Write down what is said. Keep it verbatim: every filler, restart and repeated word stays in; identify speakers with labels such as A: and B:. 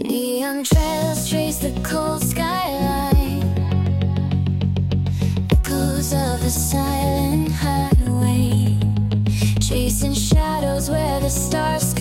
A: Neon trails trace the cold skyline, echoes of the silent highway, chasing shadows where the stars